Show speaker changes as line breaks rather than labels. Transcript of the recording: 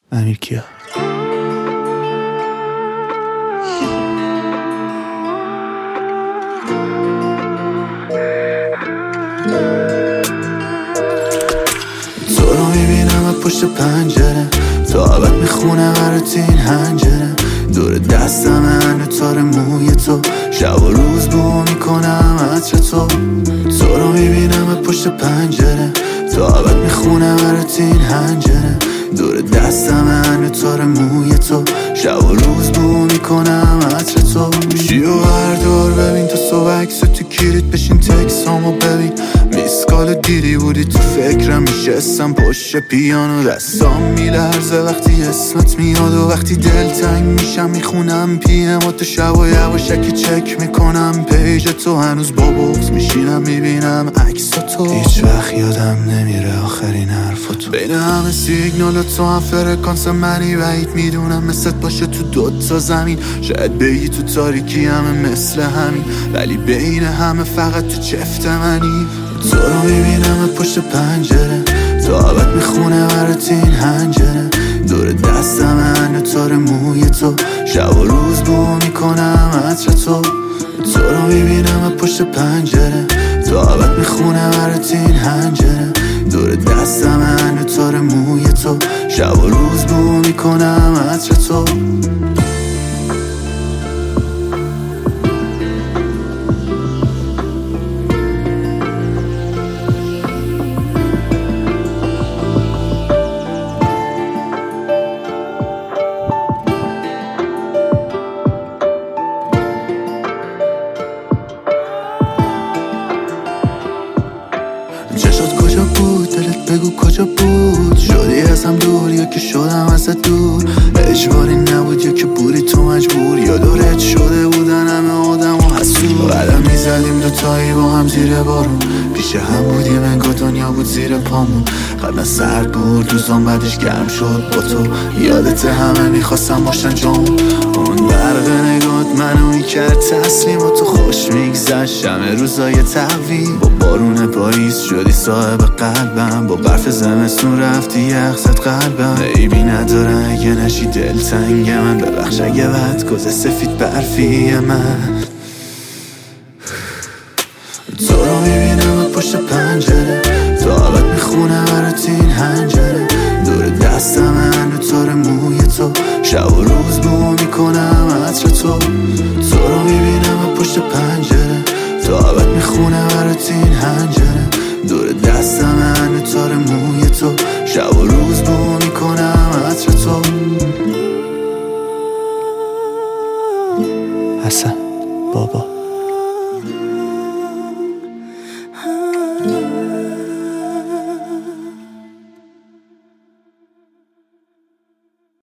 امیرکیا. تو رو میبینم از پشت پنجره، تا ابد میخونم برات این هنجره. دور دستم هنو تار موی تو، شب و روز بو میکنم عطر تو. تو رو میبینم از پشت پنجره، تا ابد میخونم برات این هنجره. دور دستم هنو تار موی تو، شب و روز بو میکنم عطر تو. شیو بردار ببین تو صبح تو کیریت بشین تکسامو ببین. میسکال دیری بودی تو فکرم، میشستم پشت پیانو دستام میلرزه وقتی اسمت میاد و وقتی دلتنگ میشم میخونم پیماتو شب و یواشکی چک میکنم پیج تو. هنوز با بغض میشینم میبینم عکساتو، هیچ وقت یادم نمیره آخرین حرفاتو. بین همه سیگنال تو هم فرکانس منی بعید میدونم مثلت باشه تو دوتا زمین. شاید بگی تو تاریکی همه مثل همین، ولی بین همه فقط تو چفت منی. تو رو میبینم پشت پنجره، تا ابد میخونه برات این هنجره. دور دستم هنو تار موی تو، شب و روز بو میکنم عطر تو. تو رو میبینم پشت پنجره، تا ابد میخونه برات این هنجره. دور دستم هنو تار موی تو، شب و روز بو میکنم عطر تو. چشات کجا بود؟ دلت بگو کجا بود؟ شدی ازم دور یا که شدم ازت دور؟ اجباری نبود یا که بودی تو مجبور؟ یا دورت شده بودن همه آدم و حسود؟ قدم میزدیم دوتایی با هم زیر بارون، پیش هم بودیم انگار دنیا بود زیر پامون. قبلا سرد بود روزان بعدش گرم شد با تو، یادت همه میخواستم باشن جامون. اون برق نگات منو میکرد تسلیم و تو خوش میگذشت همه روزای تحویل. با بارون پاییز شدی صاحب قلبم، با برف زمستون رفتی یخزد قلبم. عیبی نداره اگه نشی دلتنگ من، ببخش اگه بد گذه سفید برفی من. تو رو میبینم پشت پنجره، تا ابد میخونه برات این هنجره. دور دستم هنو تار موی تو، شب و روز بو میکنم عطر تو. تو رو میبینم پشت پنجره، تا ابد میخونه برات این هنجره. دور دستم هنو تار موی تو، شب و روز بو میکنم عطر تو. حسن بابا.